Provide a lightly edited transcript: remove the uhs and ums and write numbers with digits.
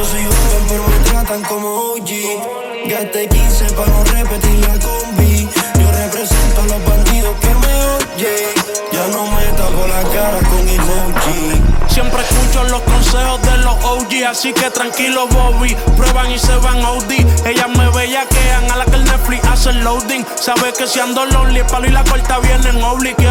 Yo soy joven pero me tratan como OG. Gasté 15 pa' no repetir la combi. Yo represento a los bandidos que me oyen. Ya no me tapo la cara con emoji. Siempre escucho los consejos de los OG, así que tranquilo Bobby. Prueban y se van OD. Ellas me bellaquean a la que el Netflix hace el loading. Sabe que si ando lonely, el palo y la corta vienen obli.